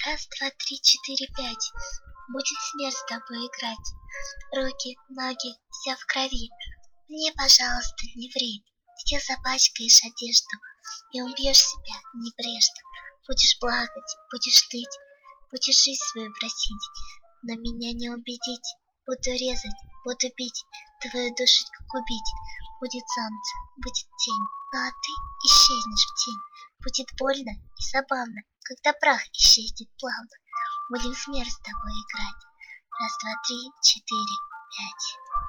Раз, два, три, четыре, пять. Будет смерть с тобой играть. Руки, ноги, вся в крови. Мне, пожалуйста, не ври. Всех запачкаешь одежду и убьешь себя небрежно. Будешь плакать, будешь ныть, будешь жизнь свою просить, но меня не убедить. Буду резать, буду бить, твою душечку губить. Будет солнце, будет тень, ну а ты исчезнешь в тень. Будет больно и забавно, когда прах исчезнет плавно. Будем смерть с тобой играть. Раз, два, три, четыре, пять.